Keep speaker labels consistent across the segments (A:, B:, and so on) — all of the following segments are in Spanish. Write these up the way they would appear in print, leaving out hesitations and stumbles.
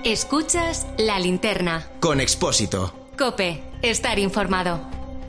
A: Escuchas La Linterna.
B: Con Expósito.
A: COPE. Estar informado.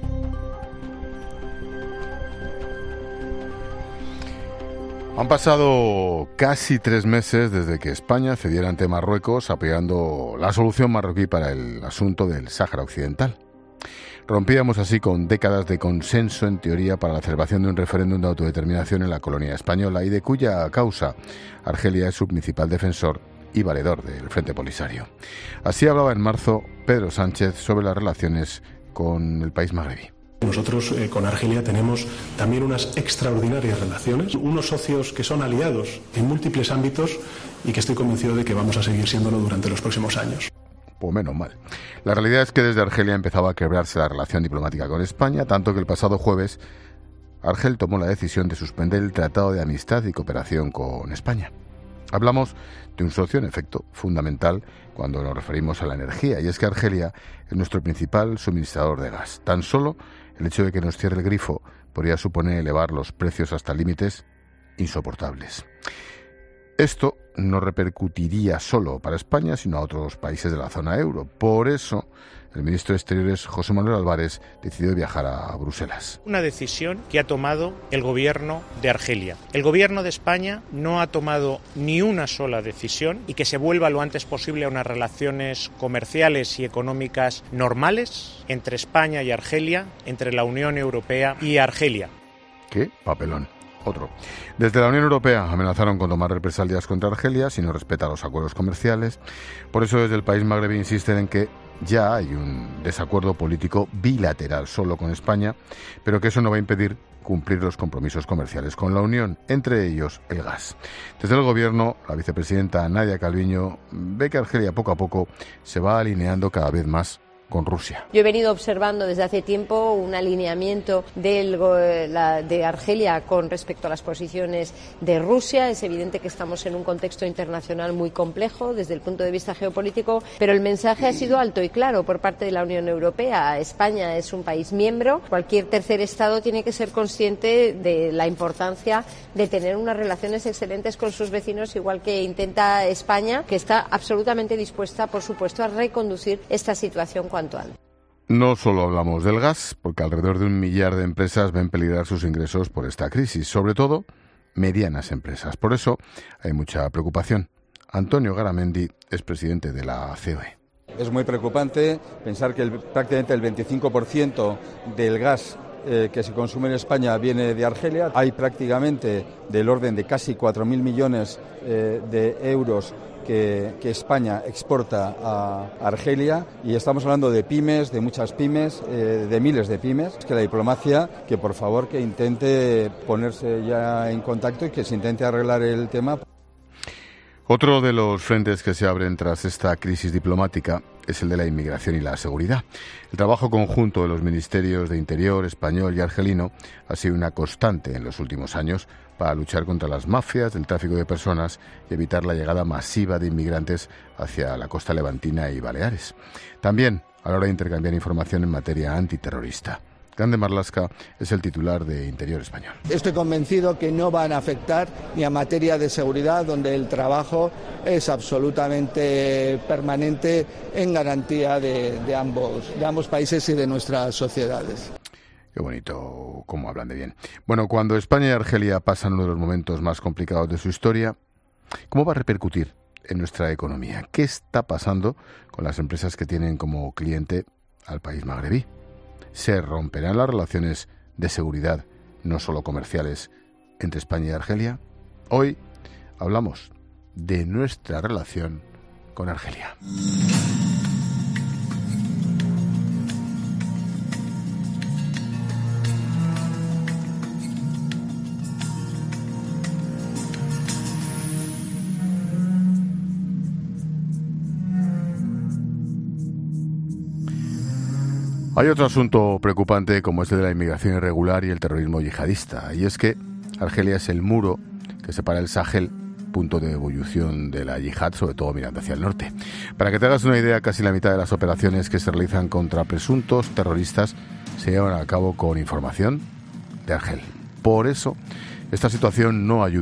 C: Han pasado casi 3 meses desde que España cediera ante Marruecos apoyando la solución marroquí para el asunto del Sáhara Occidental. Rompíamos así con décadas de consenso en teoría para la celebración de un referéndum de autodeterminación en la colonia española y de cuya causa Argelia es su principal defensor y valedor del Frente Polisario. Así hablaba en marzo Pedro Sánchez sobre las relaciones con el país magrebí.
D: Nosotros con Argelia tenemos también unas extraordinarias relaciones, unos socios que son aliados en múltiples ámbitos y que estoy convencido de que vamos a seguir siéndolo durante los próximos años.
C: Pues menos mal. La realidad es que desde Argelia empezaba a quebrarse la relación diplomática con España, tanto que el pasado jueves Argel tomó la decisión de suspender el Tratado de Amistad y Cooperación con España. Hablamos de un socio, en efecto, fundamental cuando nos referimos a la energía, y es que Argelia es nuestro principal suministrador de gas. Tan solo el hecho de que nos cierre el grifo podría suponer elevar los precios hasta límites insoportables. Esto no repercutiría solo para España, sino a otros países de la zona euro. Por eso, el ministro de Exteriores, José Manuel Álvarez, decidió viajar a Bruselas.
E: Una decisión que ha tomado el gobierno de Argelia. El gobierno de España no ha tomado ni una sola decisión y que se vuelva lo antes posible a unas relaciones comerciales y económicas normales entre España y Argelia, entre la Unión Europea y Argelia.
C: ¿Qué papelón? Otro. Desde la Unión Europea amenazaron con tomar represalias contra Argelia si no respeta los acuerdos comerciales. Por eso desde el país magrebí insisten en que ya hay un desacuerdo político bilateral solo con España, pero que eso no va a impedir cumplir los compromisos comerciales con la Unión, entre ellos el gas. Desde el Gobierno, la vicepresidenta Nadia Calviño ve que Argelia poco a poco se va alineando cada vez más con Rusia.
F: Yo he venido observando desde hace tiempo un alineamiento de Argelia con respecto a las posiciones de Rusia. Es evidente que estamos en un contexto internacional muy complejo desde el punto de vista geopolítico, pero el mensaje ha sido alto y claro por parte de la Unión Europea. España es un país miembro. Cualquier tercer Estado tiene que ser consciente de la importancia de tener unas relaciones excelentes con sus vecinos, igual que intenta España, que está absolutamente dispuesta, por supuesto, a reconducir esta situación cuanto antes.
C: No solo hablamos del gas, porque alrededor de 1 millar de empresas ven peligrar sus ingresos por esta crisis, sobre todo medianas empresas. Por eso hay mucha preocupación. Antonio Garamendi es presidente de la COE.
G: Es muy preocupante pensar que prácticamente el 25% del gas que se consume en España viene de Argelia. Hay prácticamente del orden de casi 4.000 millones de euros que España exporta a Argelia, y estamos hablando de pymes, de muchas pymes, de miles de pymes. Que la diplomacia, que por favor que intente ponerse ya en contacto y que se intente arreglar el tema.
C: Otro de los frentes que se abren tras esta crisis diplomática es el de la inmigración y la seguridad. El trabajo conjunto de los ministerios de Interior español y argelino ha sido una constante en los últimos años para luchar contra las mafias del tráfico de personas y evitar la llegada masiva de inmigrantes hacia la costa levantina y Baleares. También a la hora de intercambiar información en materia antiterrorista. Grande Marlaska es el titular de Interior español.
H: Estoy convencido que no van a afectar ni a materia de seguridad, donde el trabajo es absolutamente permanente en garantía de ambos países y de nuestras sociedades.
C: Qué bonito cómo hablan de bien. Bueno, cuando España y Argelia pasan uno de los momentos más complicados de su historia, ¿cómo va a repercutir en nuestra economía? ¿Qué está pasando con las empresas que tienen como cliente al país magrebí? ¿Se romperán las relaciones de seguridad, no solo comerciales, entre España y Argelia? Hoy hablamos de nuestra relación con Argelia. Hay otro asunto preocupante como este de la inmigración irregular y el terrorismo yihadista, y es que Argelia es el muro que separa el Sahel, punto de ebullición de la yihad, sobre todo mirando hacia el norte. Para que te hagas una idea, casi la mitad de las operaciones que se realizan contra presuntos terroristas se llevan a cabo con información de Argel. Por eso, esta situación no ayuda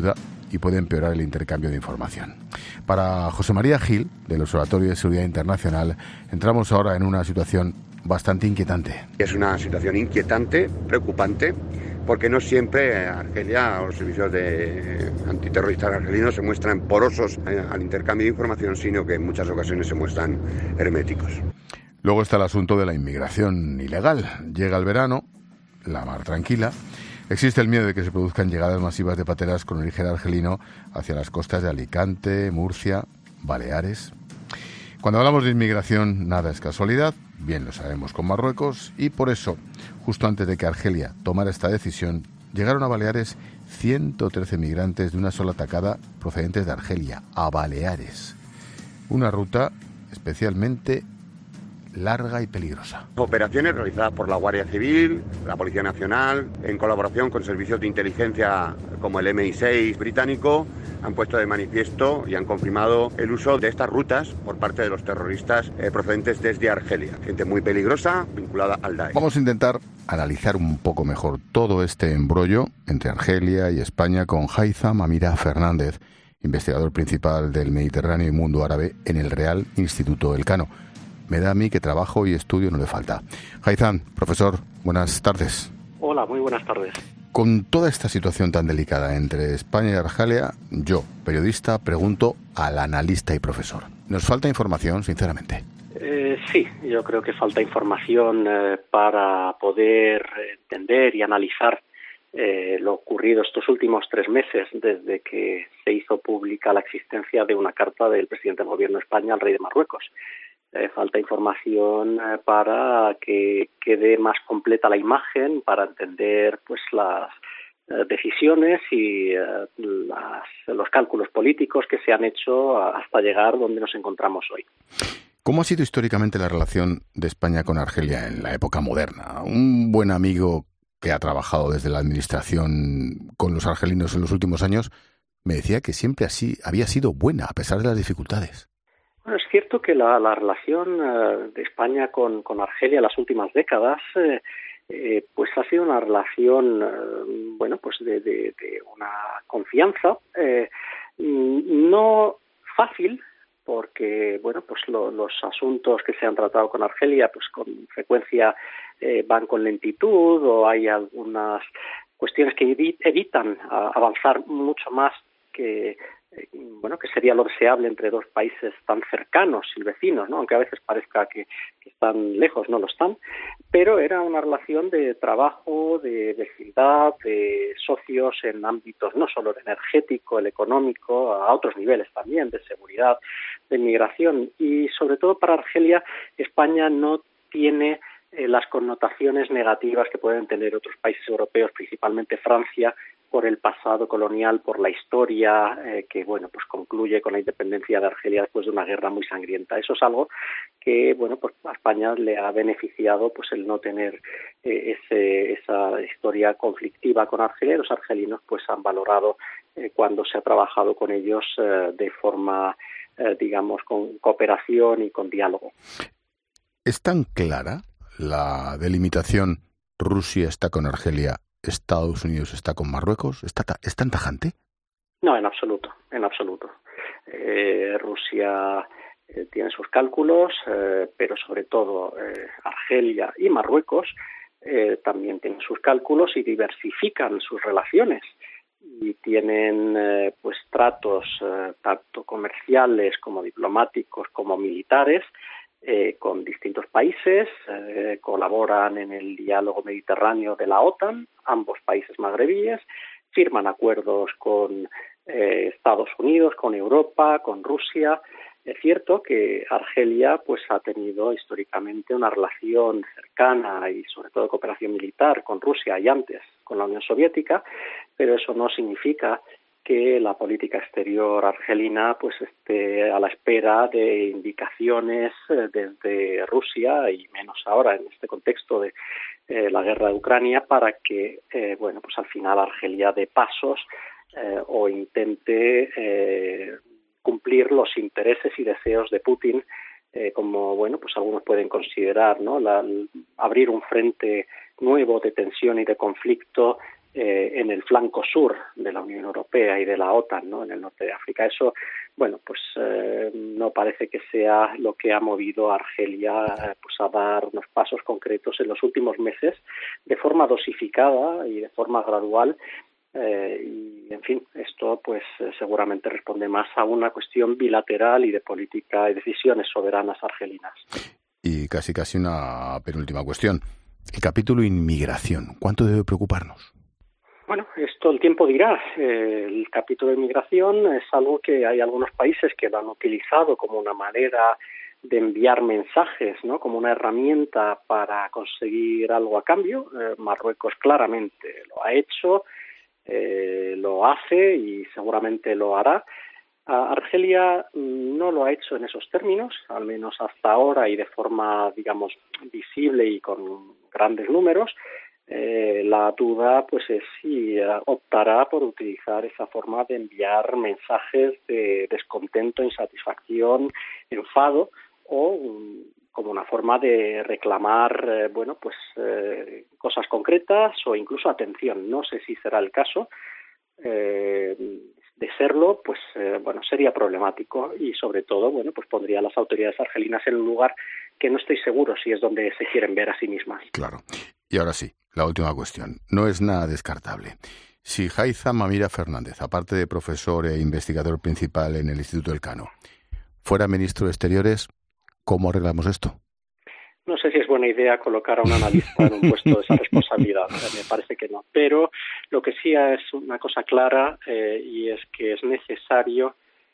C: y puede empeorar el intercambio de información. Para José María Gil, del Observatorio de Seguridad Internacional, entramos ahora en una situación bastante inquietante.
B: Es una situación inquietante, preocupante, porque no siempre Argelia o los servicios de antiterroristas argelinos se muestran porosos al intercambio de información, sino que en muchas ocasiones se muestran herméticos.
C: Luego está el asunto de la inmigración ilegal. Llega el verano, la mar tranquila. Existe el miedo de que se produzcan llegadas masivas de pateras con origen argelino hacia las costas de Alicante, Murcia, Baleares. Cuando hablamos de inmigración, nada es casualidad, bien lo sabemos con Marruecos, y por eso, justo antes de que Argelia tomara esta decisión, llegaron a Baleares 113 migrantes de una sola tacada procedentes de Argelia, a Baleares. Una ruta especialmente larga y peligrosa.
B: Operaciones realizadas por la Guardia Civil, la Policía Nacional, en colaboración con servicios de inteligencia como el MI6 británico, han puesto de manifiesto y han confirmado el uso de estas rutas por parte de los terroristas procedentes desde Argelia. Gente muy peligrosa, vinculada al Daesh.
C: Vamos a intentar analizar un poco mejor todo este embrollo entre Argelia y España con Haitham Amira Fernández, investigador principal del Mediterráneo y mundo árabe en el Real Instituto Elcano. Me da a mí que trabajo y estudio no le falta. Haitham, profesor, buenas tardes.
I: Hola, muy buenas tardes.
C: Con toda esta situación tan delicada entre España y Argelia, yo, periodista, pregunto al analista y profesor. ¿Nos falta información, sinceramente?
I: Sí, yo creo que falta información para poder entender y analizar lo ocurrido estos últimos 3 meses desde que se hizo pública la existencia de una carta del presidente del Gobierno de España al rey de Marruecos. Falta información para que quede más completa la imagen, para entender pues las decisiones y los cálculos políticos que se han hecho hasta llegar donde nos encontramos hoy.
C: ¿Cómo ha sido históricamente la relación de España con Argelia en la época moderna? Un buen amigo que ha trabajado desde la administración con los argelinos en los últimos años me decía que siempre así había sido buena a pesar de las dificultades.
I: Bueno, es cierto que la relación de España con Argelia en las últimas décadas pues ha sido una relación pues de una confianza no fácil, porque pues los asuntos que se han tratado con Argelia pues con frecuencia van con lentitud, o hay algunas cuestiones que evitan avanzar mucho más que sería lo deseable entre dos países tan cercanos y vecinos, ¿no? Aunque a veces parezca que están lejos, no lo están, pero era una relación de trabajo, de vecindad, de socios en ámbitos no solo el energético, el económico, a otros niveles también, de seguridad, de migración, y sobre todo para Argelia, España no tiene las connotaciones negativas que pueden tener otros países europeos, principalmente Francia, por el pasado colonial, por la historia que pues concluye con la independencia de Argelia después de una guerra muy sangrienta. Eso es algo que pues a España le ha beneficiado pues el no tener esa historia conflictiva con Argelia. Los argelinos pues han valorado cuando se ha trabajado con ellos de forma con cooperación y con diálogo.
C: ¿Es tan clara la delimitación? Rusia está con Argelia, Estados Unidos está con Marruecos. ¿Es tan tajante?
I: No, en absoluto, en absoluto. Rusia tiene sus cálculos, pero sobre todo Argelia y Marruecos también tienen sus cálculos y diversifican sus relaciones. Y tienen pues tratos tanto comerciales como diplomáticos como militares con distintos países, colaboran en el diálogo mediterráneo de la OTAN, ambos países magrebíes, firman acuerdos con Estados Unidos, con Europa, con Rusia. Es cierto que Argelia pues ha tenido históricamente una relación cercana y sobre todo cooperación militar con Rusia y antes con la Unión Soviética, pero eso no significa que la política exterior argelina pues esté a la espera de indicaciones desde Rusia, y menos ahora en este contexto de la guerra de Ucrania, para que pues al final Argelia dé pasos o intente cumplir los intereses y deseos de Putin, como pues algunos pueden considerar, ¿no? Abrir un frente nuevo de tensión y de conflicto en el flanco sur de la Unión Europea y de la OTAN, ¿no?, en el norte de África. Eso, bueno, pues no parece que sea lo que ha movido a Argelia pues a dar unos pasos concretos en los últimos meses, de forma dosificada y de forma gradual. Y, en fin, esto pues seguramente responde más a una cuestión bilateral y de política y decisiones soberanas argelinas.
C: Y casi una penúltima cuestión. El capítulo inmigración, ¿cuánto debe preocuparnos?
I: Bueno, esto el tiempo dirá. El capítulo de inmigración es algo que hay algunos países que lo han utilizado como una manera de enviar mensajes, ¿no?, como una herramienta para conseguir algo a cambio. Marruecos claramente lo ha hecho, lo hace y seguramente lo hará. Argelia no lo ha hecho en esos términos, al menos hasta ahora, y de forma, digamos, visible y con grandes números. La duda pues es si optará por utilizar esa forma de enviar mensajes de descontento, insatisfacción, enfado, o como una forma de reclamar cosas concretas o incluso atención. No sé si será el caso. De serlo, pues sería problemático y sobre todo, pues pondría a las autoridades argelinas en un lugar que no estoy seguro si es donde se quieren ver a sí mismas.
C: Claro. Y ahora sí, la última cuestión. No es nada descartable. Si Haitham Amira Fernández, aparte de profesor e investigador principal en el Instituto Elcano, fuera ministro de Exteriores, ¿cómo arreglamos esto?
I: No sé si es buena idea colocar a un analista en un puesto de esa responsabilidad, me parece que no. Pero lo que sí es una cosa clara y es que es necesario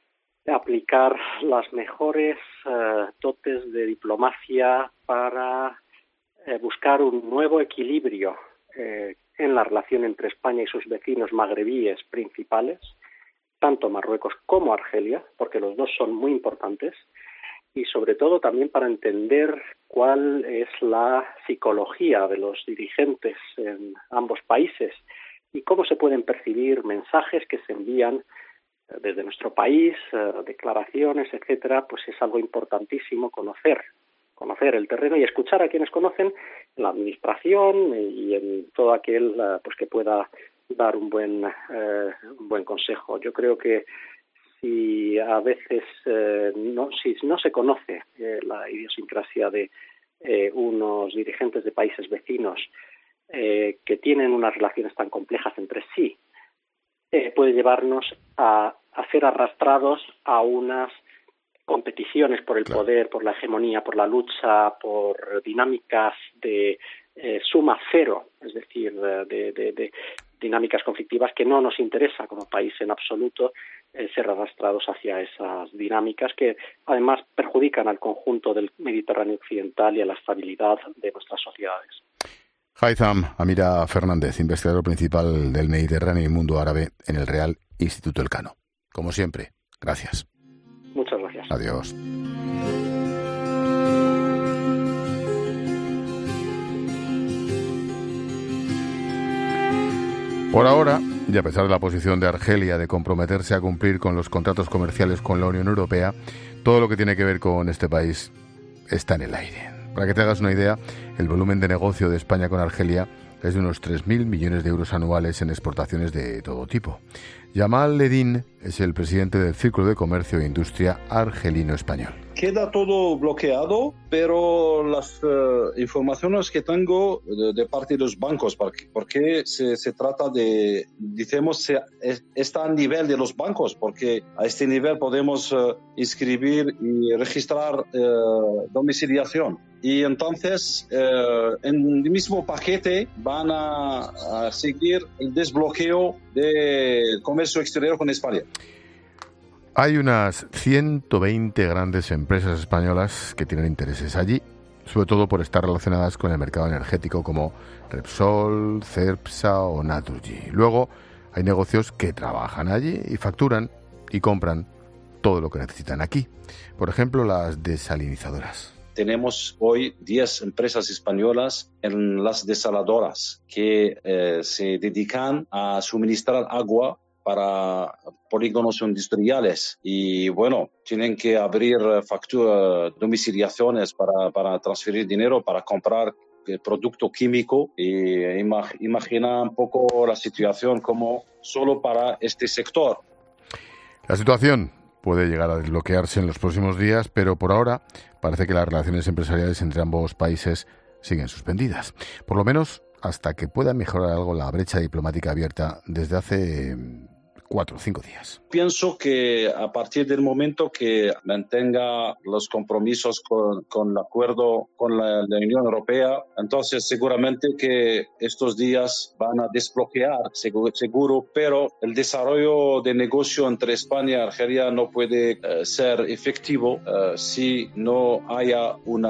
I: aplicar las mejores dotes de diplomacia para buscar un nuevo equilibrio en la relación entre España y sus vecinos magrebíes principales, tanto Marruecos como Argelia, porque los dos son muy importantes, y sobre todo también para entender cuál es la psicología de los dirigentes en ambos países y cómo se pueden percibir mensajes que se envían desde nuestro país, declaraciones, etcétera. Pues es algo importantísimo conocer el terreno y escuchar a quienes conocen en la administración y en todo aquel pues que pueda dar un buen consejo. Yo creo que si a veces si no se conoce la idiosincrasia de unos dirigentes de países vecinos que tienen unas relaciones tan complejas entre sí, puede llevarnos a ser arrastrados a unas competiciones por el poder, por la hegemonía, por la lucha, por dinámicas de suma cero, es decir, de dinámicas conflictivas que no nos interesa como país en absoluto ser arrastrados hacia esas dinámicas que además perjudican al conjunto del Mediterráneo occidental y a la estabilidad de nuestras sociedades.
C: Haitham Amira Fernández, investigador principal del Mediterráneo y mundo árabe en el Real Instituto Elcano. Como siempre, gracias.
I: Muchas gracias.
C: Adiós. Por ahora, y a pesar de la posición de Argelia de comprometerse a cumplir con los contratos comerciales con la Unión Europea, todo lo que tiene que ver con este país está en el aire. Para que te hagas una idea, el volumen de negocio de España con Argelia es de unos 3.000 millones de euros anuales en exportaciones de todo tipo. Yamal Ledin es el presidente del Círculo de Comercio e Industria argelino-español.
J: Queda todo bloqueado, pero las informaciones que tengo de parte de los bancos, porque se trata de, está a nivel de los bancos, porque a este nivel podemos inscribir y registrar domiciliación. Y entonces, en el mismo paquete van a seguir el desbloqueo del comercio exterior con España.
C: Hay unas 120 grandes empresas españolas que tienen intereses allí, sobre todo por estar relacionadas con el mercado energético como Repsol, Cepsa o Naturgy. Luego hay negocios que trabajan allí y facturan y compran todo lo que necesitan aquí. Por ejemplo, las desalinizadoras.
J: Tenemos hoy 10 empresas españolas en las desaladoras que se dedican a suministrar agua para polígonos industriales y bueno, tienen que abrir domiciliaciones para transferir dinero, para comprar producto químico, y imagina un poco la situación como solo para este sector.
C: La situación puede llegar a desbloquearse en los próximos días, pero por ahora parece que las relaciones empresariales entre ambos países siguen suspendidas. Por lo menos hasta que pueda mejorar algo la brecha diplomática abierta desde hace 4 o 5 días.
J: Pienso que a partir del momento que mantenga los compromisos con el acuerdo con la Unión Europea, entonces seguramente que estos días van a desbloquear, seguro, pero el desarrollo de negocio entre España y Argelia no puede ser efectivo si no haya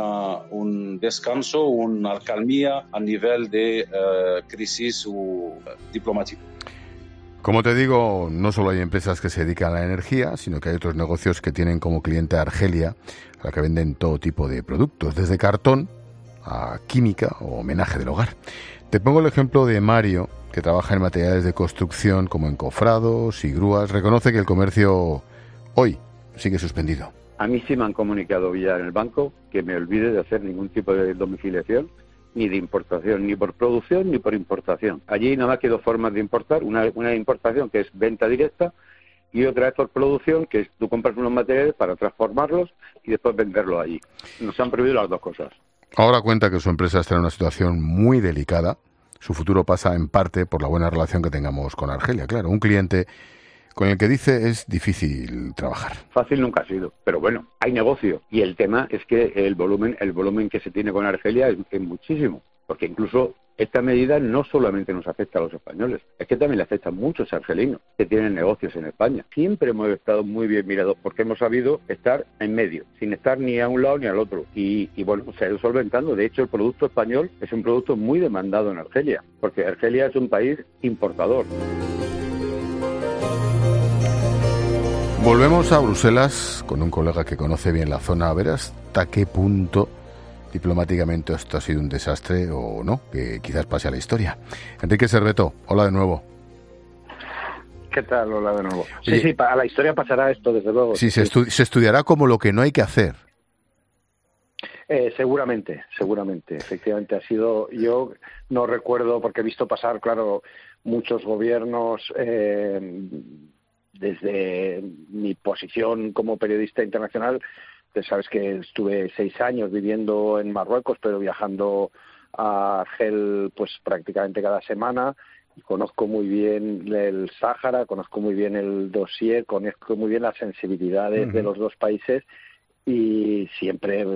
J: un descanso, una alcalmía a nivel de crisis diplomática.
C: Como te digo, no solo hay empresas que se dedican a la energía, sino que hay otros negocios que tienen como cliente a Argelia, a la que venden todo tipo de productos, desde cartón a química o homenaje del hogar. Te pongo el ejemplo de Mario, que trabaja en materiales de construcción como encofrados y grúas. Reconoce que el comercio hoy sigue suspendido.
K: A mí sí me han comunicado ya en el banco que me olvide de hacer ningún tipo de domiciliación, ni de importación, ni por producción ni por importación. Allí nada más que 2 formas de importar, una importación que es venta directa y otra es por producción, que es tú compras unos materiales para transformarlos y después venderlos allí. Nos han prohibido las 2 cosas.
C: Ahora cuenta que su empresa está en una situación muy delicada. Su futuro pasa en parte por la buena relación que tengamos con Argelia. Claro, un cliente con el que dice es difícil trabajar.
K: Fácil nunca ha sido, pero bueno, hay negocio. Y el tema es que el volumen que se tiene con Argelia es muchísimo. Porque incluso esta medida no solamente nos afecta a los españoles, es que también le afecta a muchos argelinos que tienen negocios en España. Siempre hemos estado muy bien mirados porque hemos sabido estar en medio, sin estar ni a un lado ni al otro. Y bueno, se ha ido solventando. De hecho, el producto español es un producto muy demandado en Argelia, porque Argelia es un país importador.
C: Volvemos a Bruselas con un colega que conoce bien la zona, a ver hasta qué punto diplomáticamente esto ha sido un desastre o no, que quizás pase a la historia. Enrique Serveto, hola de nuevo.
L: ¿Qué tal? Hola de nuevo.
C: Oye,
L: Sí, a la historia pasará esto, desde luego.
C: Sí, se estudiará como lo que no hay que hacer.
L: Seguramente, efectivamente ha sido. Yo no recuerdo, porque he visto pasar, claro, muchos gobiernos. Desde mi posición como periodista internacional, sabes que estuve 6 años viviendo en Marruecos, pero viajando a Argel pues prácticamente cada semana, y conozco muy bien el Sáhara, conozco muy bien el dossier, conozco muy bien las sensibilidades de los 2 países, y siempre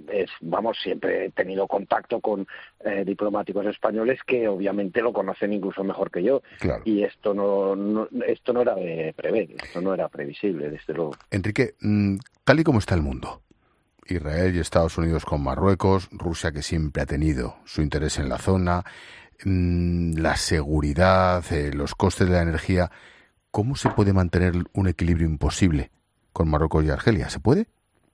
L: he tenido contacto con diplomáticos españoles que obviamente lo conocen incluso mejor que yo.
C: Claro.
L: Y esto no era de prever, esto no era previsible, desde luego.
C: Enrique, tal y como está el mundo, Israel y Estados Unidos con Marruecos, Rusia, que siempre ha tenido su interés en la zona, la seguridad, los costes de la energía, ¿cómo se puede mantener un equilibrio imposible con Marruecos y Argelia? ¿Se puede?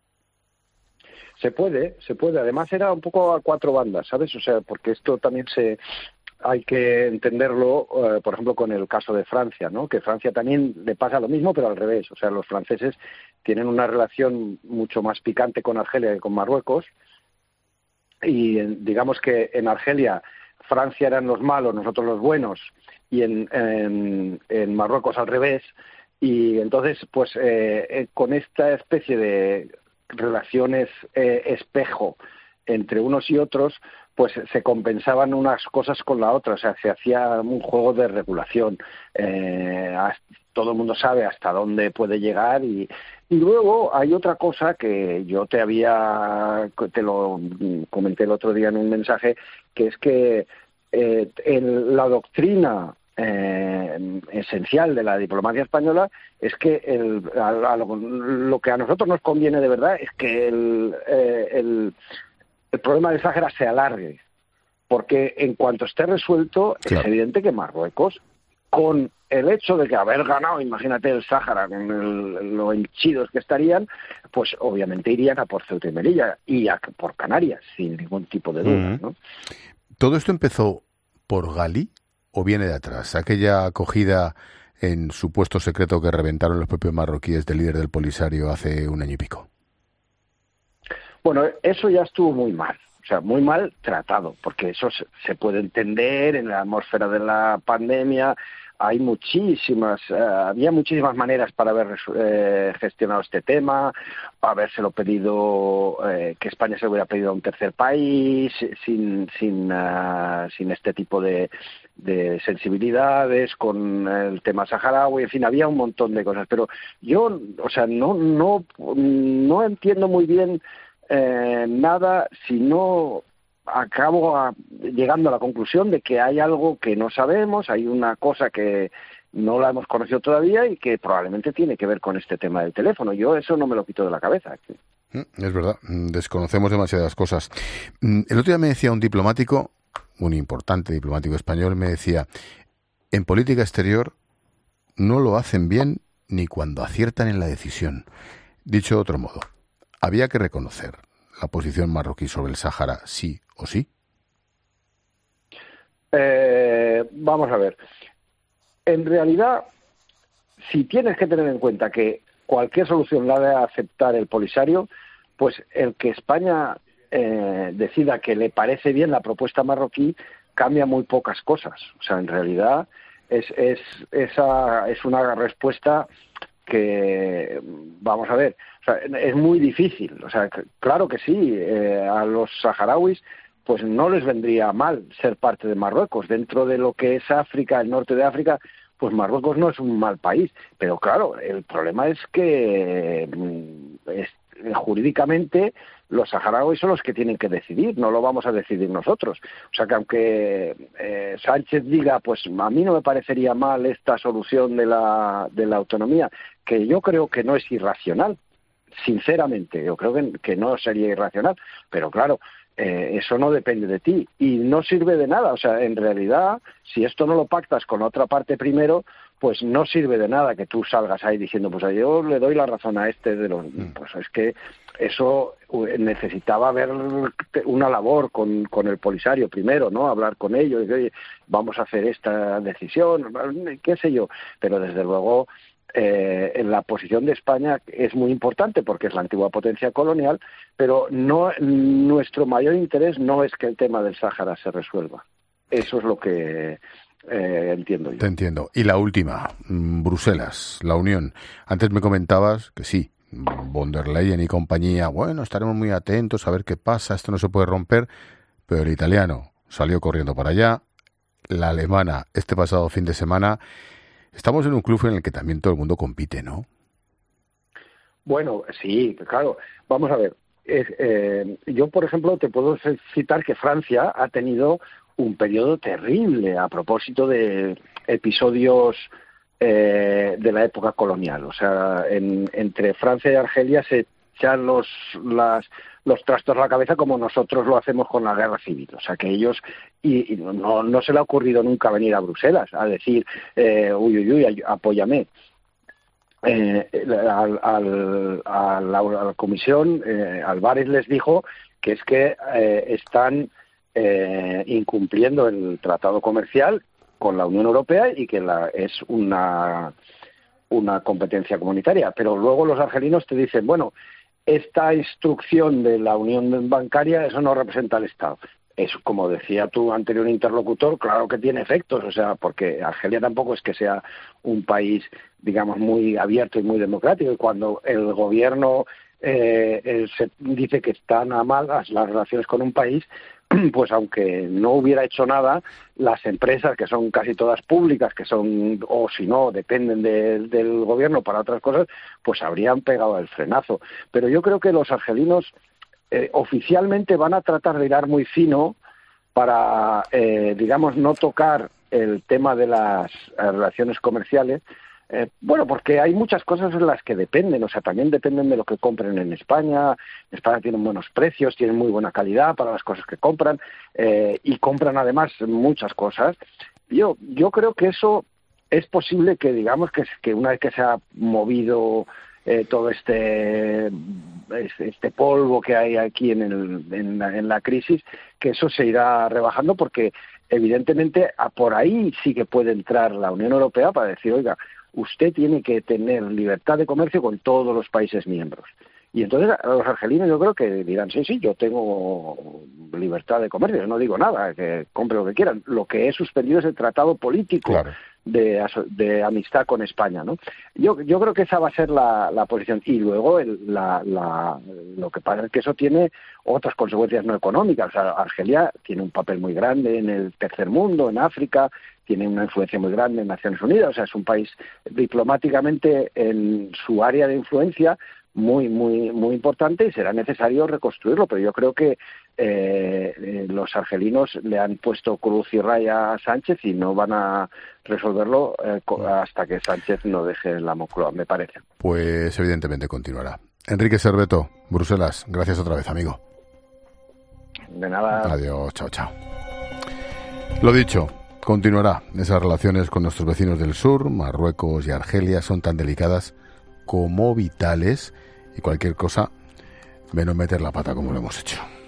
L: Se puede. Además era un poco a 4 bandas, ¿sabes? O sea, porque esto también hay que entenderlo, por ejemplo, con el caso de Francia, ¿no? Que Francia también le pasa lo mismo, pero al revés. O sea, los franceses tienen una relación mucho más picante con Argelia que con Marruecos. Y digamos que en Argelia Francia eran los malos, nosotros los buenos, y en Marruecos al revés. Y entonces, pues con esta especie de relaciones espejo entre unos y otros, pues se compensaban unas cosas con la otra, o sea, se hacía un juego de regulación. Todo el mundo sabe hasta dónde puede llegar, y luego hay otra cosa que yo te lo comenté el otro día en un mensaje, que es que en la doctrina esencial de la diplomacia española es que lo que a nosotros nos conviene de verdad es que el problema del Sáhara se alargue, porque en cuanto esté resuelto, claro, es evidente que Marruecos, con el hecho de que haber ganado, imagínate, el Sáhara, con lo henchidos que estarían, pues obviamente irían a por Ceuta y Melilla y por Canarias, sin ningún tipo de duda, ¿no?
C: ¿Todo esto empezó por Gali o viene de atrás? Aquella acogida en su puesto secreto que reventaron los propios marroquíes del líder del Polisario hace 1 año y pico.
L: Bueno, eso ya estuvo muy mal. O sea, muy mal tratado, porque eso se puede entender en la atmósfera de la pandemia. Hay había muchísimas maneras para haber gestionado este tema, habérselo pedido, que España se hubiera pedido a un tercer país, sin este tipo de sensibilidades, con el tema saharaui, en fin, había un montón de cosas. Pero yo, o sea, no entiendo muy bien nada si no acabo llegando a la conclusión de que hay algo que no sabemos, hay una cosa que no la hemos conocido todavía y que probablemente tiene que ver con este tema del teléfono. Yo eso no me lo quito de la cabeza.
C: Es verdad, desconocemos demasiadas cosas. El otro día me decía un diplomático, un importante diplomático español, me decía, en política exterior no lo hacen bien ni cuando aciertan en la decisión. Dicho de otro modo, había que reconocer la posición marroquí sobre el Sáhara, sí o sí.
L: Vamos a ver. En realidad, si tienes que tener en cuenta que cualquier solución la debe aceptar el Polisario, pues el que España decida que le parece bien la propuesta marroquí cambia muy pocas cosas. O sea, en realidad esa es una respuesta que, vamos a ver, o sea, es muy difícil. O sea, claro que sí, a los saharauis pues no les vendría mal ser parte de Marruecos. Dentro de lo que es África, el norte de África, pues Marruecos no es un mal país. Pero claro, el problema es que jurídicamente los saharauis son los que tienen que decidir, no lo vamos a decidir nosotros. O sea que aunque Sánchez diga, pues a mí no me parecería mal esta solución de la autonomía, que yo creo que no es irracional, sinceramente, yo creo que no sería irracional, pero claro, eso no depende de ti y no sirve de nada. O sea, en realidad, si esto no lo pactas con otra parte primero, pues no sirve de nada que tú salgas ahí diciendo, pues yo le doy la razón a este de los... Pues es que eso necesitaba haber una labor con el Polisario primero, ¿no? Hablar con ellos, y, oye, vamos a hacer esta decisión, qué sé yo. Pero desde luego en la posición de España es muy importante porque es la antigua potencia colonial, pero no, nuestro mayor interés no es que el tema del Sáhara se resuelva. Eso es lo que entiendo yo.
C: Te entiendo. Y la última, Bruselas, la Unión. Antes me comentabas que sí, von der Leyen y compañía, bueno, estaremos muy atentos a ver qué pasa, esto no se puede romper, pero el italiano salió corriendo para allá, la alemana este pasado fin de semana. Estamos en un club en el que también todo el mundo compite, ¿no?
L: Bueno, sí, claro. Vamos a ver. Yo, por ejemplo, te puedo citar que Francia ha tenido un periodo terrible a propósito de episodios de la época colonial. O sea, entre Francia y Argelia se echan los trastos a la cabeza como nosotros lo hacemos con la guerra civil. O sea, que ellos y no se le ha ocurrido nunca venir a Bruselas a decir uy, apóyame. A la comisión, Álvarez les dijo que es que están incumpliendo el tratado comercial con la Unión Europea y que es una competencia comunitaria. Pero luego los argelinos te dicen, bueno, esta instrucción de la unión bancaria, eso no representa al Estado. Es como decía tu anterior interlocutor, claro que tiene efectos, o sea, porque Argelia tampoco es que sea un país, digamos, muy abierto y muy democrático, y cuando el gobierno se dice que están a malas las relaciones con un país, pues aunque no hubiera hecho nada, las empresas, que son casi todas públicas, que son, o si no, dependen del gobierno para otras cosas, pues habrían pegado el frenazo. Pero yo creo que los argelinos oficialmente van a tratar de hilar muy fino para, digamos, no tocar el tema de las relaciones comerciales. Bueno, porque hay muchas cosas en las que dependen, o sea, también dependen de lo que compren en España. En España tienen buenos precios, tienen muy buena calidad para las cosas que compran y compran además muchas cosas. Yo creo que eso es posible que, digamos, que una vez que se ha movido todo este polvo que hay aquí en la crisis, que eso se irá rebajando porque evidentemente por ahí sí que puede entrar la Unión Europea para decir, oiga, usted tiene que tener libertad de comercio con todos los países miembros. Y entonces a los argelinos yo creo que dirán, sí, yo tengo libertad de comercio, yo no digo nada, que compre lo que quieran. Lo que he suspendido es el tratado político de amistad con España, ¿no? Yo creo que esa va a ser la posición. Y luego lo que pasa es que eso tiene otras consecuencias no económicas. O sea, Argelia tiene un papel muy grande en el tercer mundo, en África, tiene una influencia muy grande en Naciones Unidas, o sea, es un país diplomáticamente en su área de influencia muy importante y será necesario reconstruirlo, pero yo creo que los argelinos le han puesto cruz y raya a Sánchez y no van a resolverlo hasta que Sánchez no deje la Moncloa, me parece.
C: Pues evidentemente continuará. Enrique Serveto, Bruselas, gracias otra vez, amigo.
L: De nada.
C: Adiós, chao. Lo dicho, continuará. Esas relaciones con nuestros vecinos del sur, Marruecos y Argelia, son tan delicadas como vitales, y cualquier cosa menos meter la pata como lo hemos hecho.